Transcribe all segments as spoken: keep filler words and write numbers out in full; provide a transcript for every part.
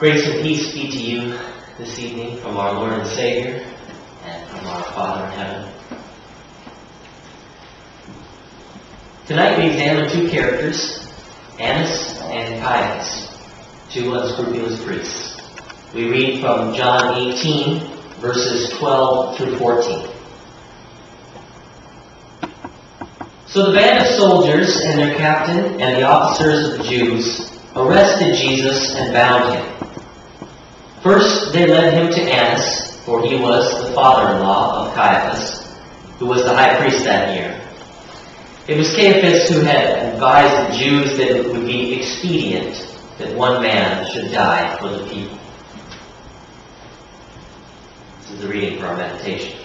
Grace and peace be to you this evening from our Lord and Savior and from our Father in heaven. Tonight we examine two characters, Annas and Caiaphas, two unscrupulous priests. We read from John eighteen, verses twelve through fourteen. So the band of soldiers and their captain and the officers of the Jews arrested Jesus and bound him. First they led him to Annas, for he was the father-in-law of Caiaphas, who was the high priest that year. It was Caiaphas who had advised the Jews that it would be expedient that one man should die for the people. This is the reading for our meditation.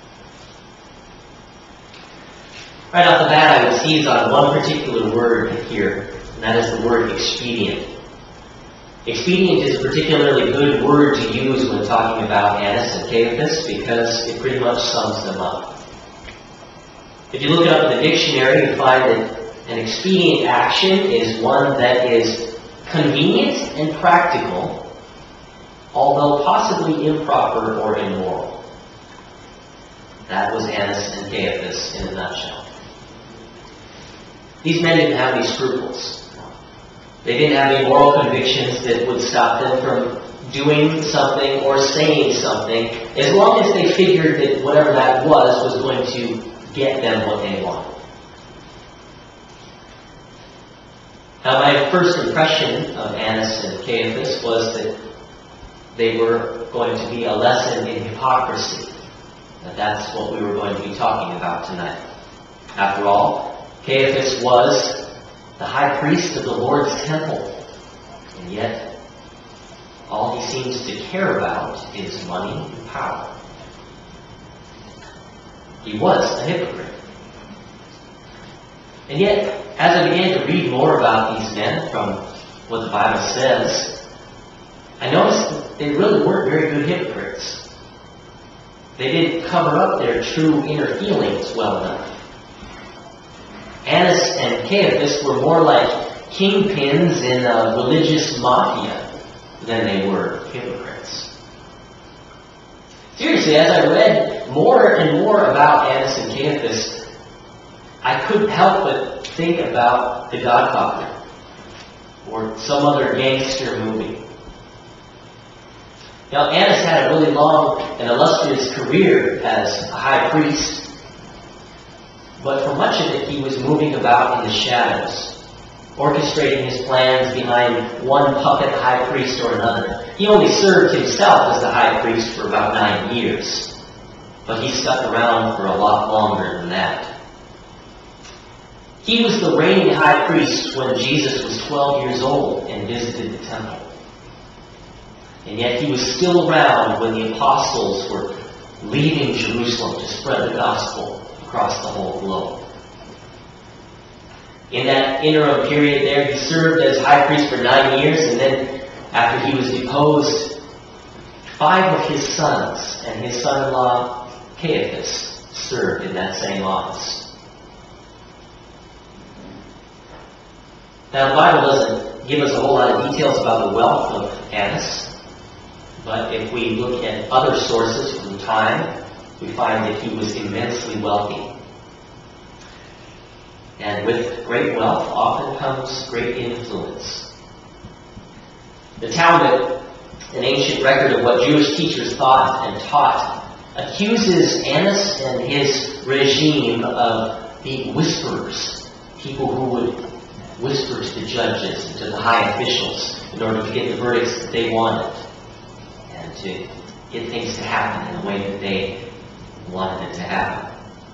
Right off the bat, I would seize on one particular word here, and that is the word expedient. Expedient is a particularly good word to use when talking about Annas and Caiaphas because it pretty much sums them up. If you look it up in the dictionary, you find that an expedient action is one that is convenient and practical, although possibly improper or immoral. That was Annas and Caiaphas in a nutshell. These men didn't have any scruples. They didn't have any moral convictions that would stop them from doing something or saying something, as long as they figured that whatever that was was going to get them what they wanted. Now, my first impression of Annas and Caiaphas was that they were going to be a lesson in hypocrisy. That that's what we were going to be talking about tonight. After all, Caiaphas was the high priest of the Lord's temple, and yet all he seems to care about is money and power. He was a hypocrite. And yet, as I began to read more about these men from what the Bible says, I noticed that they really weren't very good hypocrites. They didn't cover up their true inner feelings well enough. Annas and Caiaphas were more like kingpins in a religious mafia than they were hypocrites. Seriously, as I read more and more about Annas and Caiaphas, I couldn't help but think about The Godfather or some other gangster movie. Now, Annas had a really long and illustrious career as a high priest, but for much of it, he was moving about in the shadows, orchestrating his plans behind one puppet high priest or another. He only served himself as the high priest for about nine years, but he stuck around for a lot longer than that. He was the reigning high priest when Jesus was twelve years old and visited the temple. And yet he was still around when the apostles were leaving Jerusalem to spread the gospel across the whole globe. In that interim period there, he served as high priest for nine years, and then after he was deposed, five of his sons and his son-in-law Caiaphas served in that same office. Now, the Bible doesn't give us a whole lot of details about the wealth of Annas, but if we look at other sources from the time, we find that he was immensely wealthy. And with great wealth often comes great influence. The Talmud, an ancient record of what Jewish teachers thought and taught, accuses Annas and his regime of being whisperers, people who would whisper to the judges and to the high officials in order to get the verdicts that they wanted and to get things to happen in the way that they wanted it to happen.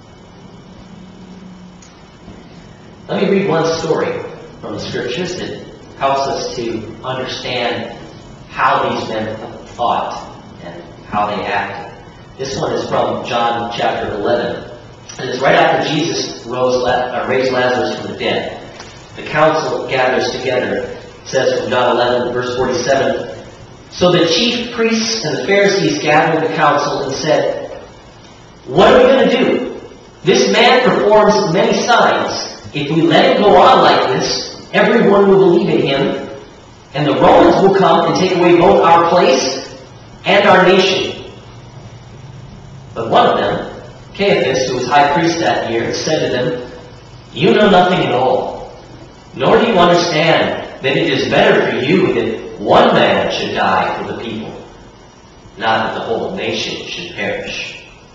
Let me read one story from the Scriptures that helps us to understand how these men thought and how they acted. This one is from John chapter eleven. And it's right after Jesus rose, uh, raised Lazarus from the dead. The council gathers together. It says from John eleven, verse forty-seven, So the chief priests and the Pharisees gathered the council and said, What are we going to do? This man performs many signs. If we let it go on like this, everyone will believe in him, And the Romans will come and take away both our place and our nation. But one of them, Caiaphas, who was high priest that year, said to them, "You know nothing at all, nor do you understand that it is better for you that one man should die for the people, not that the whole nation should perish."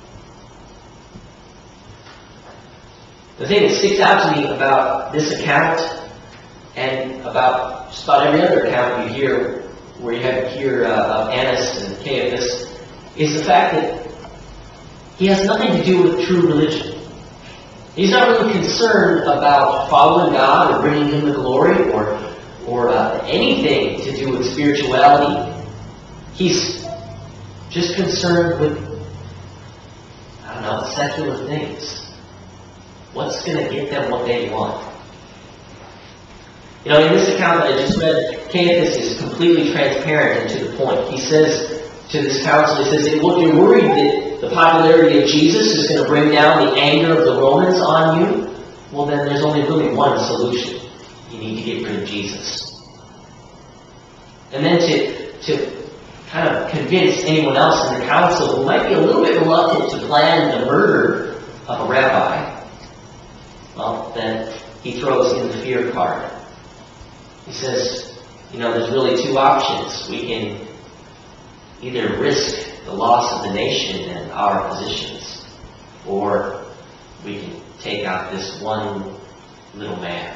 The thing that sticks out to me about this account and about just about every other account you hear, where you have hear uh, of Annas and Caiaphas, is the fact that he has nothing to do with true religion. He's not really concerned about following God or bringing Him the glory or or uh, anything to do with spirituality. He's just concerned with, I don't know, secular things. What's going to get them what they want? You know, in this account that I just read, Caiaphas is completely transparent and to the point. He says to this council, he says, "Look, you're worried that the popularity of Jesus is going to bring down the anger of the Romans on you? Well, then there's only really one solution. You need to get rid of Jesus." And then to, to kind of convince anyone else in the council who might be a little bit reluctant to plan the murder of a rabbi, well, then he throws in the fear card. He says, you know, there's really two options. We can either risk the loss of the nation and our positions, or we can take out this one little man.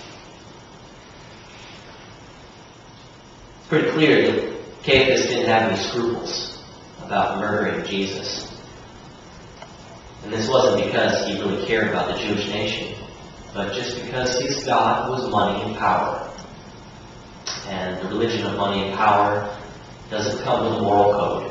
It's pretty clear that Caiaphas didn't have any scruples about murdering Jesus. And this wasn't because he really cared about the Jewish nation, but just because his God was money and power. And the religion of money and power doesn't come with a moral code.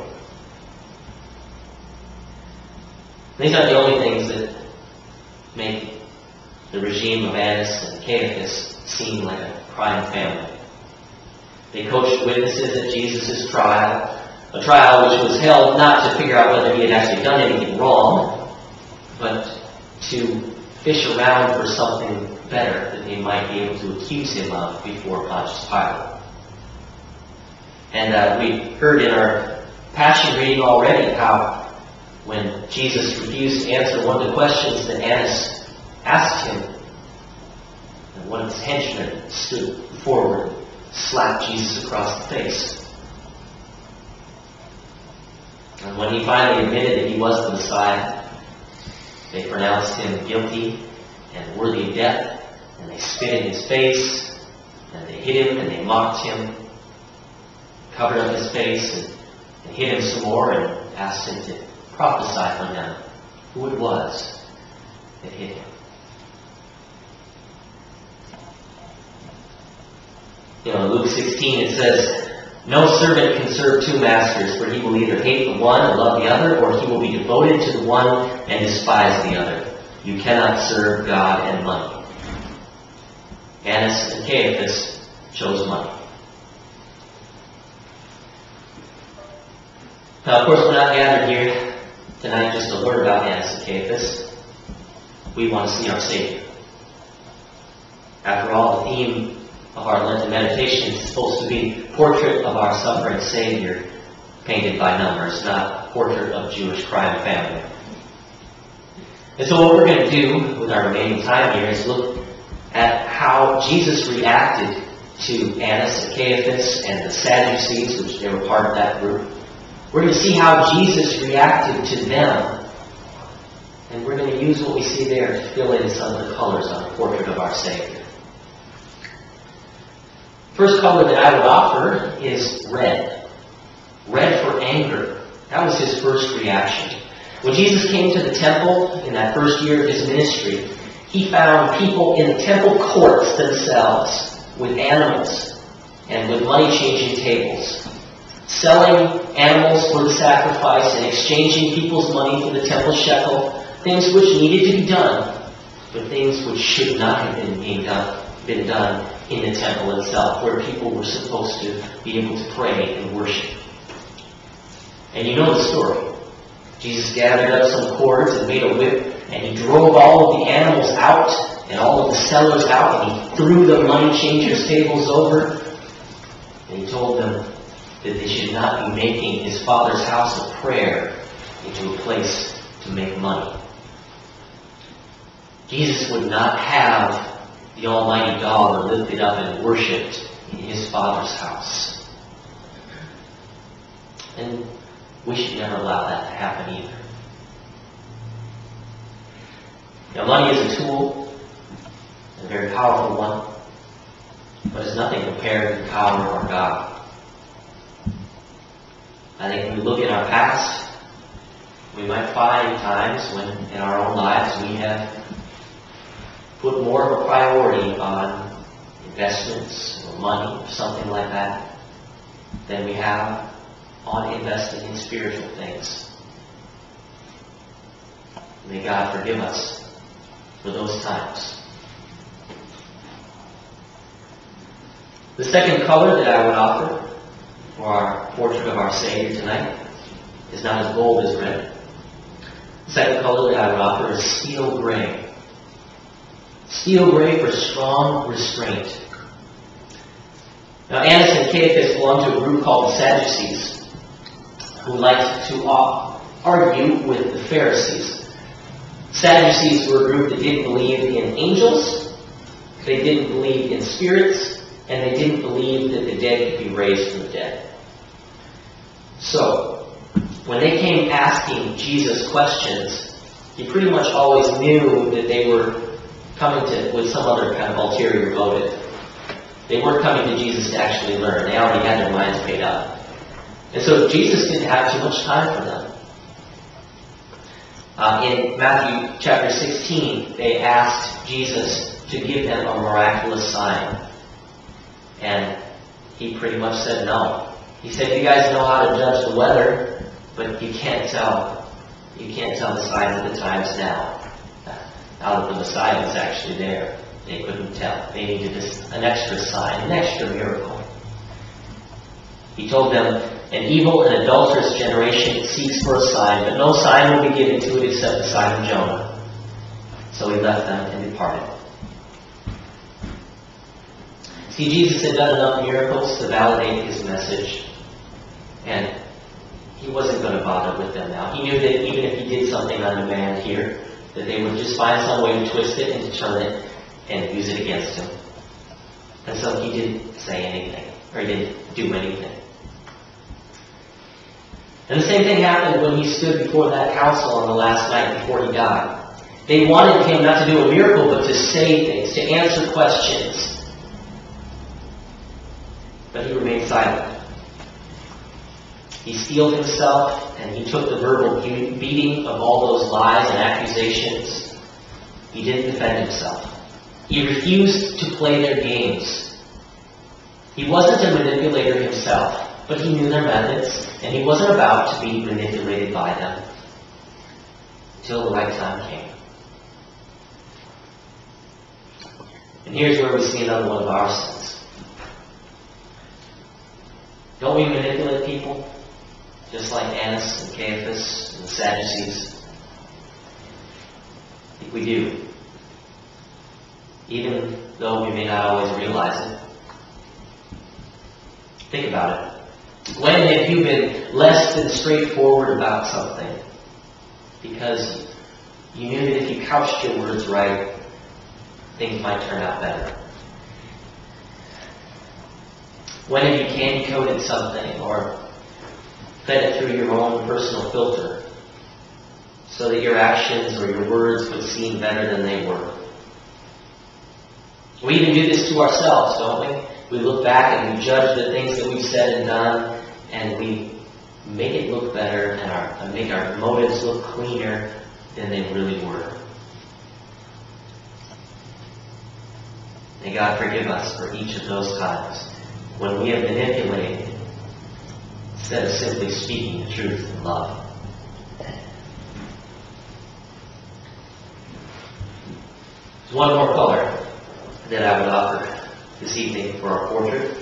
These aren't the only things that make the regime of Annas and Caiaphas seem like a crime family. They coached witnesses at Jesus' trial, a trial which was held not to figure out whether he had actually done anything wrong, but to fish around for something better that they might be able to accuse him of before Pontius Pilate. And uh, we heard in our Passion reading already how when Jesus refused to answer one of the questions that Annas asked him, and one of his henchmen stood forward and slapped Jesus across the face. And when he finally admitted that he was the Messiah, they pronounced him guilty and worthy of death, and they spit in his face, and they hit him, and they mocked him, covered up his face, and, and hit him some more, and asked him to prophesy for them who it was that hit him. You know, in Luke sixteen it says, "No servant can serve two masters, for he will either hate the one and love the other, or he will be devoted to the one and despise the other. You cannot serve God and money." Annas and Caiaphas chose money. Now, of course, we're not gathered here tonight just to learn about Annas and Caiaphas. We want to see our Savior. After all, the theme of our Lenten meditation is supposed to be portrait of our suffering Savior, painted by numbers, not portrait of Jewish crime family. And so what we're going to do with our remaining time here is look at how Jesus reacted to Annas and Caiaphas and the Sadducees, which they were part of that group. We're going to see how Jesus reacted to them, and we're going to use what we see there to fill in some of the colors on the portrait of our Savior. First color that I would offer is red. Red for anger. That was his first reaction. When Jesus came to the temple in that first year of his ministry, he found people in the temple courts themselves with animals and with money-changing tables, selling animals for the sacrifice and exchanging people's money for the temple shekel, things which needed to be done, but things which should not have been being done, been done in the temple itself, where people were supposed to be able to pray and worship. And you know the story. Jesus gathered up some cords and made a whip, and he drove all of the animals out and all of the sellers out, and he threw the money changers' tables over. And he told them that they should not be making his Father's house of prayer into a place to make money. Jesus would not have the almighty dollar lifted up and worshipped in his Father's house. And we should never allow that to happen either. Now, money is a tool, a very powerful one, but it's nothing compared to the power of our God. I think when we look at our past, we might find times when in our own lives we have put more of a priority on investments or money or something like that than we have on investing in spiritual things. May God forgive us for those times. The second color that I would offer for our portrait of our Savior tonight is not as bold as red. The second color that I would offer is steel gray. Steel gray for strong restraint. Now, Annas and Caiaphas belonged to a group called the Sadducees, who liked to argue with the Pharisees. Sadducees were a group that didn't believe in angels, they didn't believe in spirits, and they didn't believe that the dead could be raised from the dead. So, when they came asking Jesus questions, he pretty much always knew that they were coming to with some other kind of ulterior motive. They weren't coming to Jesus to actually learn. They already had their minds made up. And so Jesus didn't have too much time for them. Uh, in Matthew chapter sixteen, they asked Jesus to give them a miraculous sign. And he pretty much said no. He said, you guys know how to judge the weather, but you can't tell. You can't tell the signs of the times now. Now that the Messiah was actually there, they couldn't tell. They needed this, an extra sign, an extra miracle. He told them, an evil and adulterous generation seeks for a sign, but no sign will be given to it except the sign of Jonah. So he left them and departed. See, Jesus had done enough miracles to validate his message, and he wasn't going to bother with them now. He knew that even if he did something on demand here, that they would just find some way to twist it and to turn it and use it against him. And so he didn't say anything, or he didn't do anything. And the same thing happened when he stood before that council on the last night before he died. They wanted him not to do a miracle, but to say things, to answer questions. But he remained silent. He steeled himself, and he took the verbal beating of all those lies and accusations. He didn't defend himself. He refused to play their games. He wasn't a manipulator himself, but he knew their methods, and he wasn't about to be manipulated by them until the right time came. And here's where we see another one of our sins. Don't we manipulate people? Just like Annas and Caiaphas and the Sadducees. I think we do. Even though we may not always realize it. Think about it. When have you been less than straightforward about something? Because you knew that if you couched your words right, things might turn out better. When have you candy-coated something or fed it through your own personal filter so that your actions or your words would seem better than they were? We even do this to ourselves, don't we? We look back and we judge the things that we've said and done, and we make it look better and, our, and make our motives look cleaner than they really were. May God forgive us for each of those times when we have manipulated instead of simply speaking the truth in love. There's one more color that I would offer this evening for our portrait.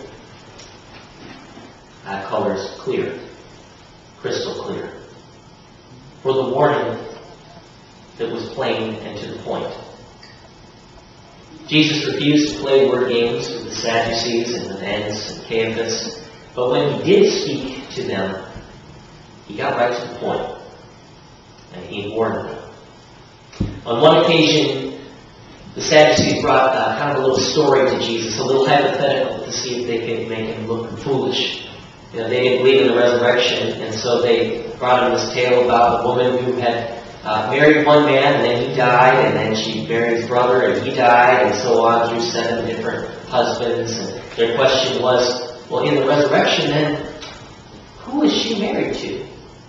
That color is clear, crystal clear, for the warning that was plain and to the point. Jesus refused to play word games with the Sadducees and Annas and Caiaphas, but when he did speak to them, he got right to the point, and he warned them. On one occasion, the Sadducees brought uh, kind of a little story to Jesus, a little hypothetical, to see if they could make him look foolish. You know, they didn't believe in the resurrection, and so they brought him this tale about a woman who had uh, married one man, and then he died, and then she married his brother, and he died, and so on through seven different husbands. And their question was, well, in the resurrection, then, who is she married to?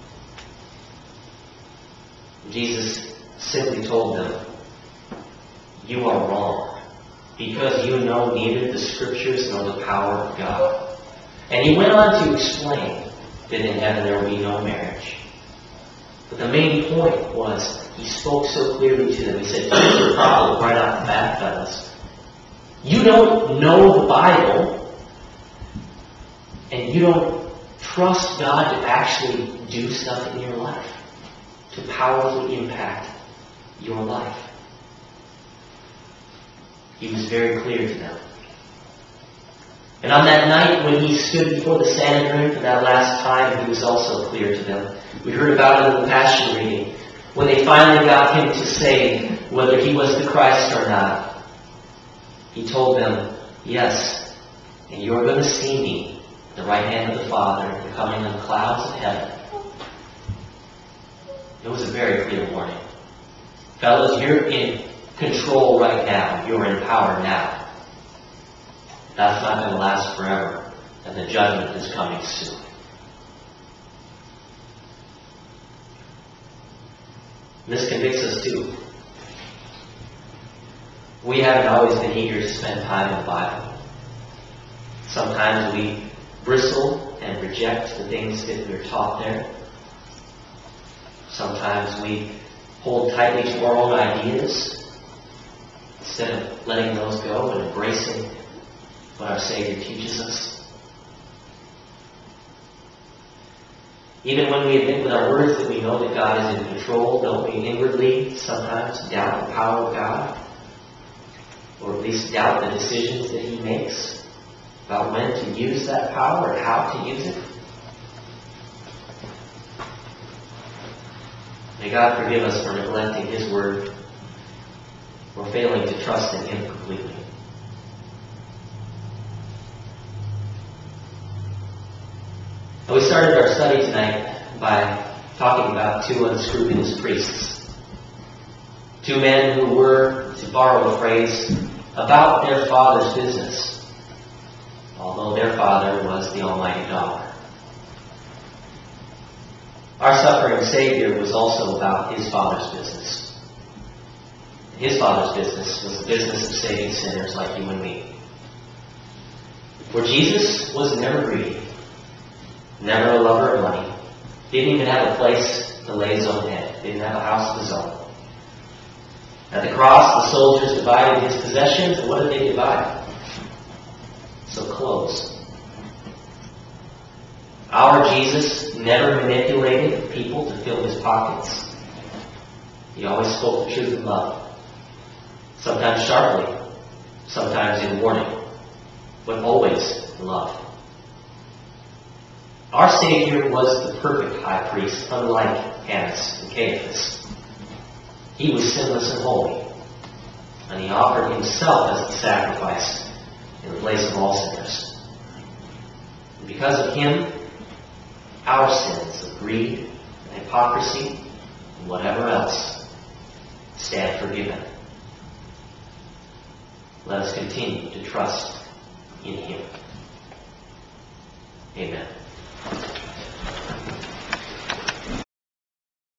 Jesus simply told them, you are wrong, because you know neither the Scriptures nor the power of God. And he went on to explain that in heaven there will be no marriage. But the main point was, he spoke so clearly to them. He said, here's the problem right off the bat, fellas. You don't know the Bible, and you don't trust God to actually do stuff in your life, to powerfully impact your life. He was very clear to them. And on that night when he stood before the Sanhedrin for that last time, he was also clear to them. We heard about it in the Passion reading. When they finally got him to say whether he was the Christ or not, he told them, yes, and you're going to see me at the right hand of the Father, and coming on the clouds of heaven. It was a very clear warning. Fellas, you're in control right now. You're in power now. That's not going to last forever, and the judgment is coming soon. This convicts us too. We haven't always been eager to spend time in the Bible. Sometimes we bristle and reject the things that we're taught there. Sometimes we hold tightly to our own ideas instead of letting those go and embracing what our Savior teaches us. Even when we admit with our words that we know that God is in control, don't we inwardly sometimes doubt the power of God? Or at least doubt the decisions that He makes about when to use that power and how to use it? May God forgive us for neglecting His word or failing to trust in Him completely. And we started our study tonight by talking about two unscrupulous priests. Two men who were, to borrow a phrase, about their father's business, although their father was the almighty dollar. Our suffering Savior was also about His Father's business. His Father's business was the business of saving sinners like you and me. For Jesus was never greedy, never a lover of money, didn't even have a place to lay His own head, didn't have a house of His own. At the cross, the soldiers divided His possessions, and what did they divide? Some clothes. Our Jesus never manipulated people to fill His pockets. He always spoke the truth in love. Sometimes sharply, sometimes in warning, but always in love. Our Savior was the perfect high priest, unlike Annas and Caiaphas. He was sinless and holy, and He offered Himself as the sacrifice in the place of all sinners. And because of Him, our sins of greed and hypocrisy and whatever else stand forgiven. Let us continue to trust in Him. Amen.